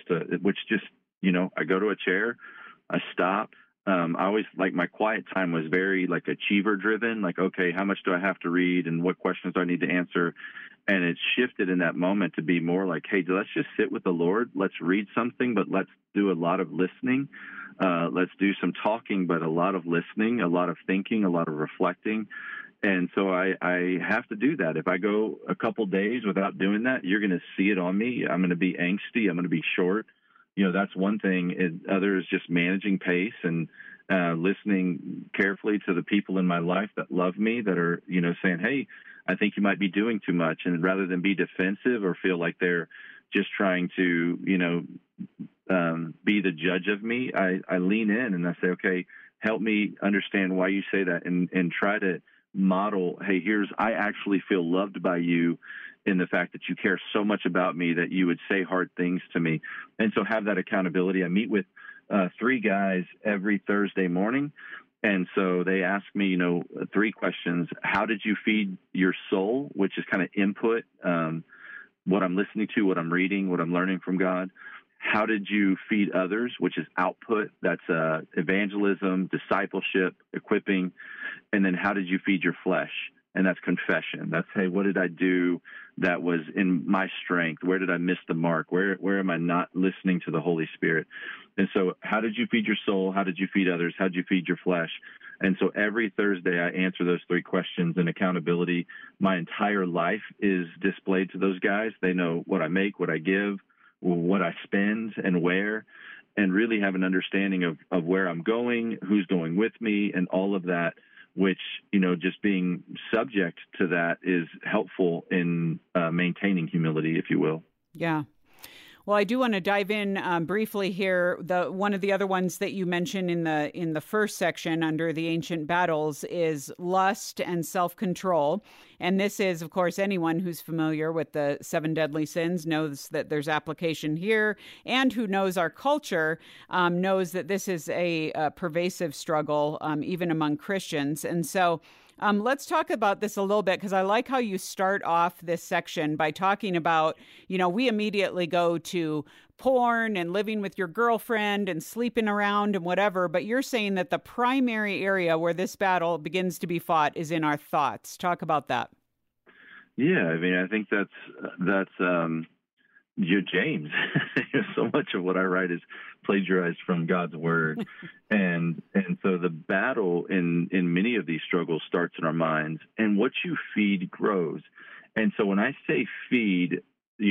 I go to a chair, I stop. I always, like, my quiet time was very like achiever driven, like, okay, how much do I have to read and what questions do I need to answer? And it shifted in that moment to be more like, hey, let's just sit with the Lord. Let's read something, but let's do a lot of listening. Let's do some talking, but a lot of listening, a lot of thinking, a lot of reflecting. And so I have to do that. If I go a couple days without doing that, you're going to see it on me. I'm going to be angsty. I'm going to be short. That's one thing. Other is just managing pace and listening carefully to the people in my life that love me, that are, saying, hey, I think you might be doing too much. And rather than be defensive or feel like they're just trying to, be the judge of me, I lean in and I say, okay, help me understand why you say that, and try to model, hey, I actually feel loved by you in the fact that you care so much about me that you would say hard things to me. And so have that accountability. I meet with 3 guys every Thursday morning. And so they ask me, 3 questions. How did you feed your soul, which is kind of input, what I'm listening to, what I'm reading, what I'm learning from God. How did you feed others, which is output? That's evangelism, discipleship, equipping. And then how did you feed your flesh? And that's confession. That's, hey, what did I do that was in my strength? Where did I miss the mark? Where am I not listening to the Holy Spirit? And so how did you feed your soul? How did you feed others? How did you feed your flesh? And so every Thursday I answer those 3 questions in accountability. My entire life is displayed to those guys. They know what I make, what I give, what I spend, and where, and really have an understanding of where I'm going, who's going with me, and all of that, which, just being subject to that is helpful in maintaining humility, if you will. Yeah. Well, I do want to dive in briefly here. One of the other ones that you mentioned in the first section under the ancient battles is lust and self-control. And this is, of course, anyone who's familiar with the 7 deadly sins knows that there's application here, and who knows our culture knows that this is a pervasive struggle, even among Christians. And so let's talk about this a little bit, because I like how you start off this section by talking about, we immediately go to porn and living with your girlfriend and sleeping around and whatever, but you're saying that the primary area where this battle begins to be fought is in our thoughts. Talk about that. Yeah, I think that's James. So much of what I write is plagiarized from God's word. And so the battle in many of these struggles starts in our minds, and what you feed grows. And so when I say feed,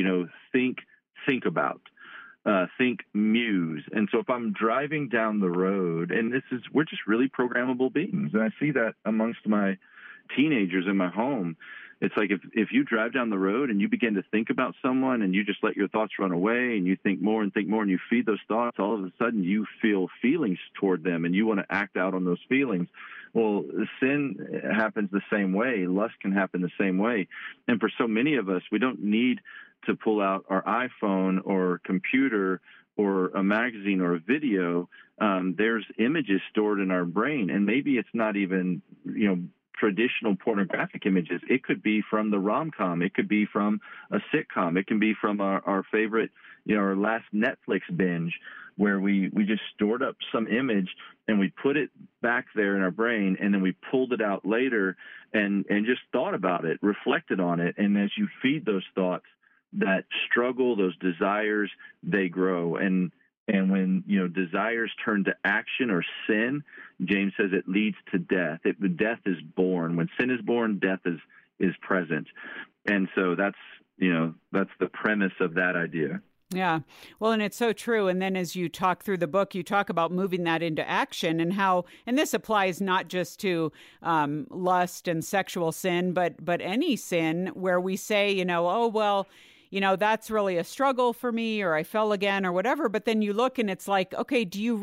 think about, think muse. And so if I'm driving down the road, and we're just really programmable beings. And I see that amongst my teenagers in my home. It's like if you drive down the road and you begin to think about someone and you just let your thoughts run away and you think more and you feed those thoughts, all of a sudden you feel feelings toward them and you want to act out on those feelings. Well, sin happens the same way. Lust can happen the same way. And for so many of us, we don't need to pull out our iPhone or computer or a magazine or a video. There's images stored in our brain, and maybe it's not even, traditional pornographic images. It could be from the rom-com. It could be from a sitcom. It can be from our favorite, our last Netflix binge, where we just stored up some image and we put it back there in our brain, and then we pulled it out later and just thought about it, reflected on it. And as you feed those thoughts, that struggle, those desires, they grow. And when, desires turn to action or sin, James says it leads to death. Death is born. When sin is born, death is present. And so that's the premise of that idea. Yeah. Well, and it's so true. And then as you talk through the book, you talk about moving that into action, and how, and this applies not just to lust and sexual sin, but any sin where we say, that's really a struggle for me, or I fell again or whatever. But then you look and it's like, okay, do you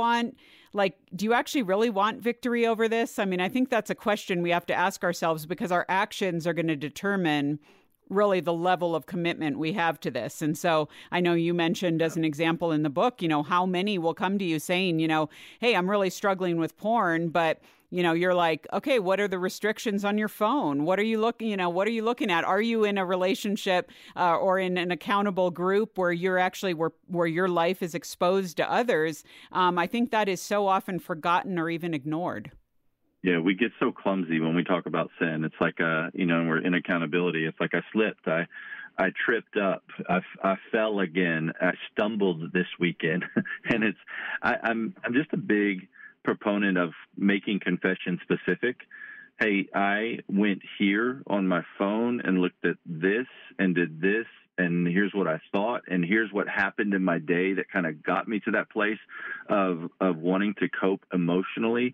actually really want victory over this? I mean, I think that's a question we have to ask ourselves, because our actions are going to determine really the level of commitment we have to this. And so I know you mentioned as an example in the book, how many will come to you saying, hey, I'm really struggling with porn, but you're like, okay, what are the restrictions on your phone? What are you looking at? Are you in a relationship or in an accountable group where you're actually where your life is exposed to others? I think that is so often forgotten or even ignored. Yeah, we get so clumsy when we talk about sin. It's like, we're in accountability. It's like I slipped. I tripped up. I fell again. I stumbled this weekend. And I'm just a big proponent of making confession specific. Hey, I went here on my phone and looked at this and did this, and here's what I thought, and here's what happened in my day that kind of got me to that place of wanting to cope emotionally.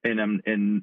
And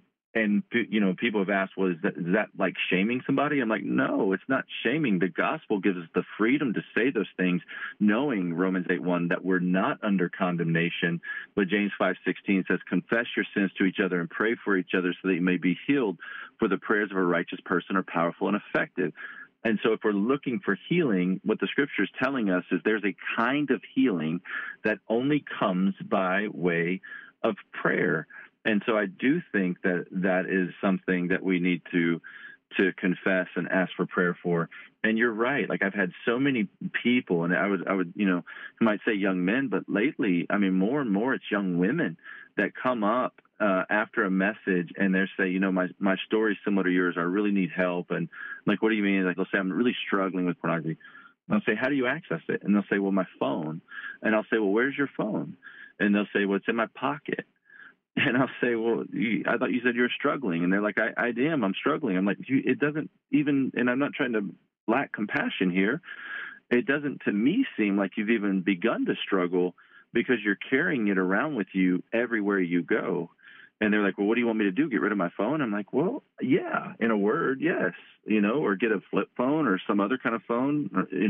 people have asked, well, is that like shaming somebody? I'm like, no, it's not shaming. The gospel gives us the freedom to say those things, knowing Romans 8:1 that we're not under condemnation. But James 5:16 says, confess your sins to each other and pray for each other so that you may be healed. For the prayers of a righteous person are powerful and effective. And so if we're looking for healing, what the scripture is telling us is there's a kind of healing that only comes by way of prayer. And so I do think that is something that we need to confess and ask for prayer for. And you're right. Like, I've had so many people, and I would, you might say young men, but lately, I mean, more and more it's young women that come up after a message and they say, my story's similar to yours. I really need help. And like, what do you mean? Like, they'll say, I'm really struggling with pornography. And I'll say, how do you access it? And they'll say, well, my phone. And I'll say, well, where's your phone? And they'll say, well, it's in my pocket. And I'll say, well, I thought you said you were struggling. And they're like, I am. I'm struggling. I'm like, it doesn't even, and I'm not trying to lack compassion here. It doesn't, to me, seem like you've even begun to struggle, because you're carrying it around with you everywhere you go. And they're like, well, what do you want me to do? Get rid of my phone? I'm like, well, yeah, in a word, yes, or get a flip phone or some other kind of phone,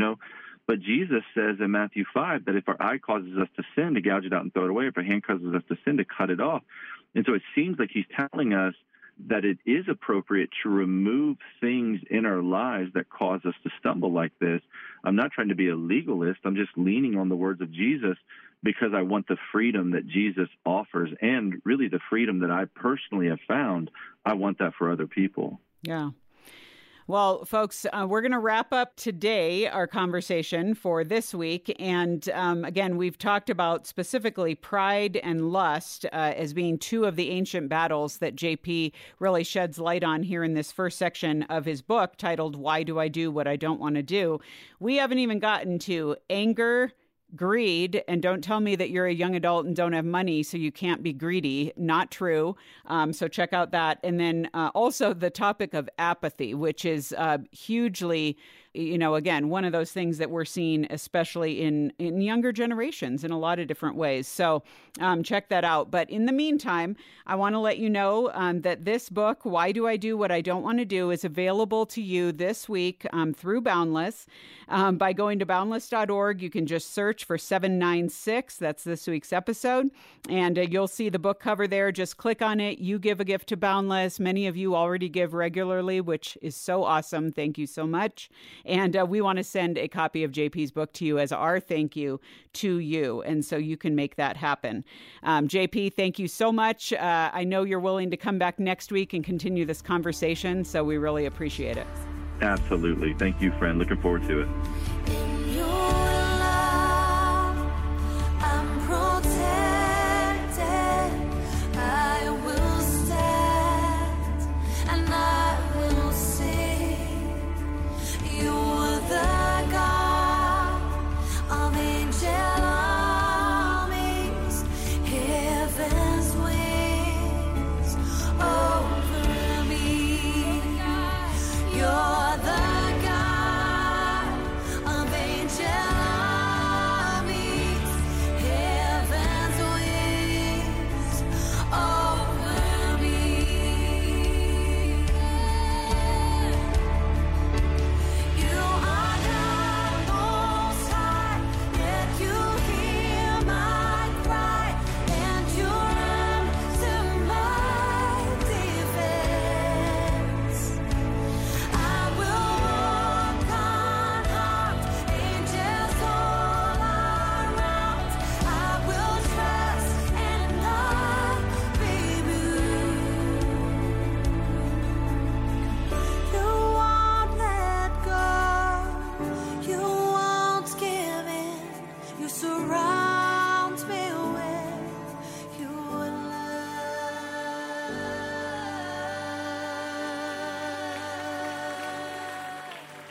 But Jesus says in Matthew 5 that if our eye causes us to sin, to gouge it out and throw it away. If our hand causes us to sin, to cut it off. And so it seems like he's telling us that it is appropriate to remove things in our lives that cause us to stumble like this. I'm not trying to be a legalist. I'm just leaning on the words of Jesus, because I want the freedom that Jesus offers, and really the freedom that I personally have found. I want that for other people. Yeah. Well, folks, we're going to wrap up today our conversation for this week. And again, we've talked about specifically pride and lust as being two of the ancient battles that JP really sheds light on here in this first section of his book titled, Why Do I Do What I Don't Want to Do? We haven't even gotten to anger, greed, and don't tell me that you're a young adult and don't have money, so you can't be greedy. Not true. So check out that. And then also the topic of apathy, which is hugely, again, one of those things that we're seeing, especially in younger generations in a lot of different ways. So check that out. But in the meantime, I want to let you know that this book, Why Do I Do What I Don't Want to Do, is available to you this week through Boundless. By going to boundless.org, you can just search for 796. That's this week's episode. And you'll see the book cover there. Just click on it. You give a gift to Boundless. Many of you already give regularly, which is so awesome. Thank you so much. And we want to send a copy of JP's book to you as our thank you to you. And so you can make that happen. JP, thank you so much. I know you're willing to come back next week and continue this conversation, so we really appreciate it. Absolutely. Thank you, friend. Looking forward to it. In your love, I'm protected. I will stand and I will sing. You're the God of angel armies, heaven's wings over me. You're the God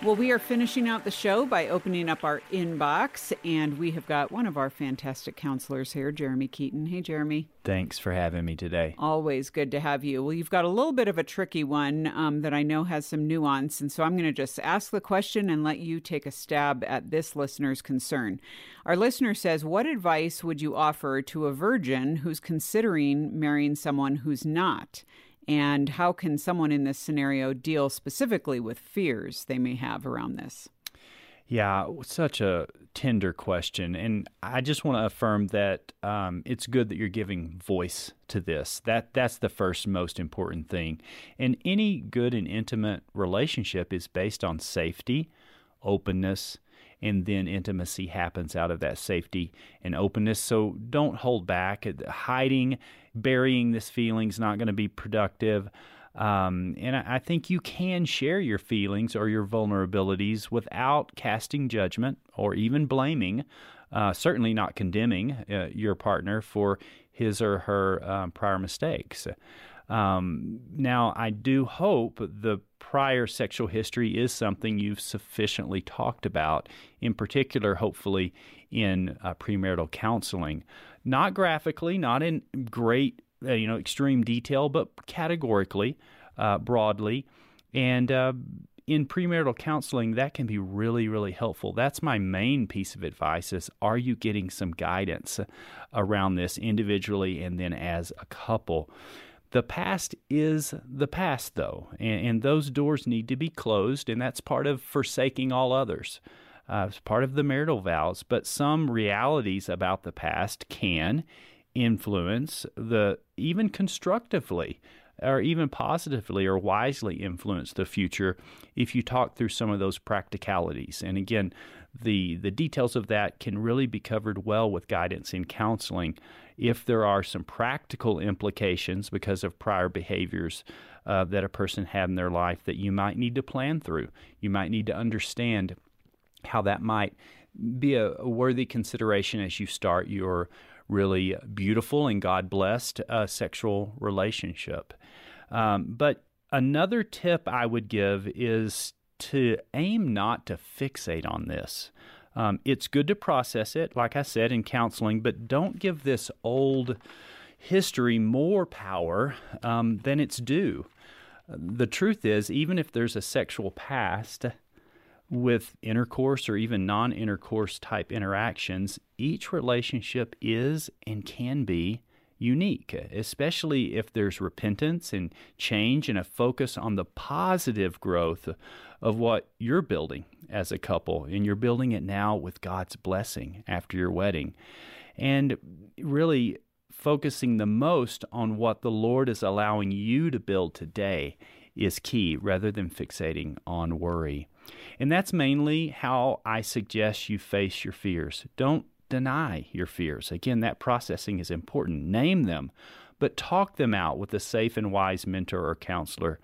Well, we are finishing out the show by opening up our inbox, and we have got one of our fantastic counselors here, Jeremy Keaton. Hey, Jeremy. Thanks for having me today. Always good to have you. Well, you've got a little bit of a tricky one that I know has some nuance, and so I'm going to just ask the question and let you take a stab at this listener's concern. Our listener says, what advice would you offer to a virgin who's considering marrying someone who's not? And how can someone in this scenario deal specifically with fears they may have around this? Yeah, such a tender question. And I just want to affirm that it's good that you're giving voice to this. That's the first most important thing. And any good and intimate relationship is based on safety, openness, and then intimacy happens out of that safety and openness. So don't hold back. Hiding, burying this feeling is not going to be productive. And I think you can share your feelings or your vulnerabilities without casting judgment or even blaming, certainly not condemning your partner for his or her prior mistakes. Now, I do hope the prior sexual history is something you've sufficiently talked about, in particular, hopefully, in premarital counseling. Not graphically, not in great, extreme detail, but categorically, broadly. And in premarital counseling, that can be really, really helpful. That's my main piece of advice is, are you getting some guidance around this individually and then as a couple? The past is the past, though, and those doors need to be closed, and that's part of forsaking all others. It's part of the marital vows, but some realities about the past can influence even constructively or even positively or wisely influence the future if you talk through some of those practicalities. And again, the details of that can really be covered well with guidance in counseling if there are some practical implications because of prior behaviors that a person had in their life that you might need to plan through. You might need to understand how that might be a worthy consideration as you start your really beautiful and God-blessed sexual relationship. But another tip I would give is to aim not to fixate on this. It's good to process it, like I said, in counseling, but don't give this old history more power than it's due. The truth is, even if there's a sexual past with intercourse or even non-intercourse type interactions, each relationship is and can be unique, especially if there's repentance and change and a focus on the positive growth of what you're building as a couple, and you're building it now with God's blessing after your wedding. And really focusing the most on what the Lord is allowing you to build today is key, rather than fixating on worry. And that's mainly how I suggest you face your fears. Don't deny your fears. Again, that processing is important. Name them, but talk them out with a safe and wise mentor or counselor.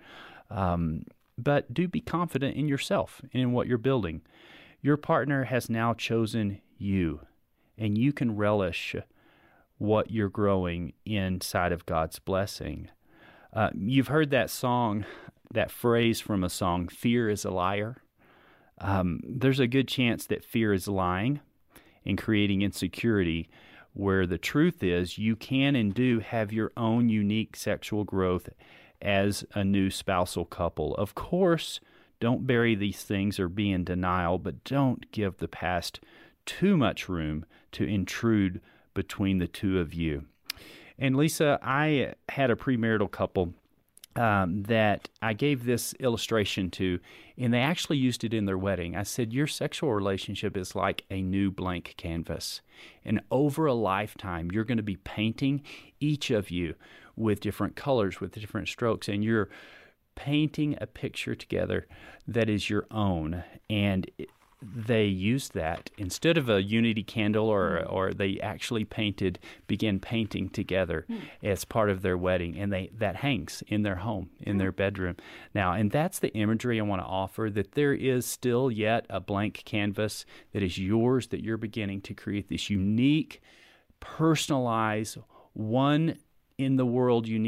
But do be confident in yourself and in what you're building. Your partner has now chosen you, and you can relish what you're growing inside of God's blessing. You've heard that song, that phrase from a song, "Fear is a liar." There's a good chance that fear is lying and creating insecurity, where the truth is you can and do have your own unique sexual growth as a new spousal couple. Of course, don't bury these things or be in denial, but don't give the past too much room to intrude between the two of you. And Lisa, I had a premarital couple that I gave this illustration to, and they actually used it in their wedding. I said, your sexual relationship is like a new blank canvas. And over a lifetime, you're going to be painting each of you with different colors, with different strokes, and you're painting a picture together that is your own. And they used that instead of a unity candle, or they actually began painting together as part of their wedding, and that hangs in their home, in their bedroom now. And that's the imagery I want to offer, that there is still yet a blank canvas that is yours, that you're beginning to create this unique, personalized, one in the world unique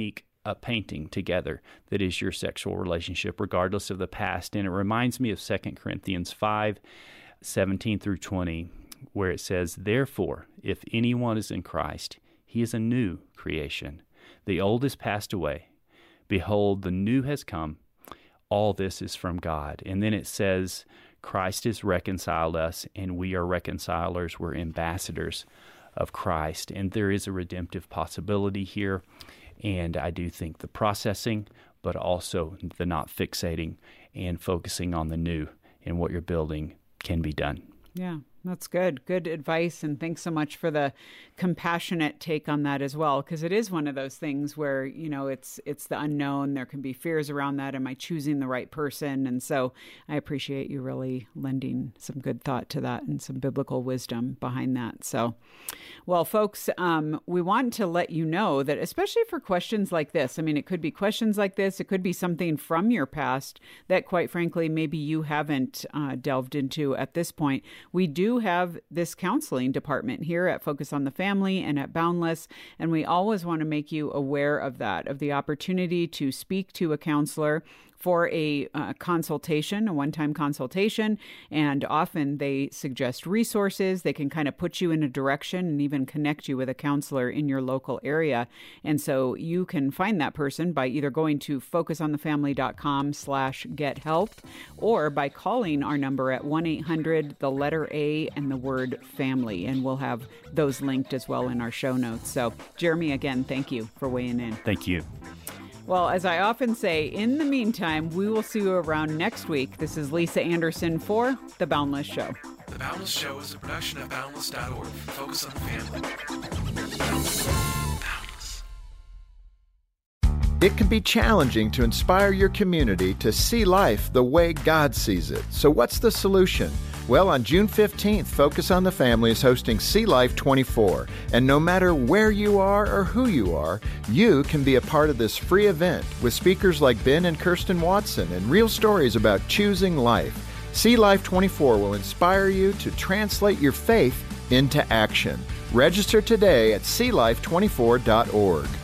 a painting together that is your sexual relationship, regardless of the past. And it reminds me of 2 Corinthians 5:17 through 20, where it says, "Therefore, if anyone is in Christ, he is a new creation. The old is passed away. Behold, the new has come. All this is from God." And then it says, Christ has reconciled us, and we are reconcilers. We're ambassadors of Christ. And there is a redemptive possibility here. And I do think the processing, but also the not fixating and focusing on the new and what you're building can be done. Yeah, that's good. Good advice. And thanks so much for the compassionate take on that as well, because it is one of those things where, it's the unknown. There can be fears around that. Am I choosing the right person? And so I appreciate you really lending some good thought to that and some biblical wisdom behind that. So, well, folks, we want to let you know that especially for questions like this, it could be questions like this. It could be something from your past that, quite frankly, maybe you haven't delved into at this point. We do have this counseling department here at Focus on the Family and at Boundless, and we always want to make you aware of that, of the opportunity to speak to a counselor for a consultation, a one-time consultation, and often they suggest resources. They can kind of put you in a direction and even connect you with a counselor in your local area. And so you can find that person by either going to focusonthefamily.com/gethelp or by calling our number at 1-800, the letter A and the word family. And we'll have those linked as well in our show notes. So Jeremy, again, thank you for weighing in. Thank you. Well, as I often say, in the meantime, we will see you around next week. This is Lisa Anderson for The Boundless Show. The Boundless Show is a production of Boundless.org. Focus on the family. Boundless. It can be challenging to inspire your community to see life the way God sees it. So what's the solution? Well, on June 15th, Focus on the Family is hosting See Life 24. And no matter where you are or who you are, you can be a part of this free event with speakers like Ben and Kirsten Watson and real stories about choosing life. See Life 24 will inspire you to translate your faith into action. Register today at seelife24.org.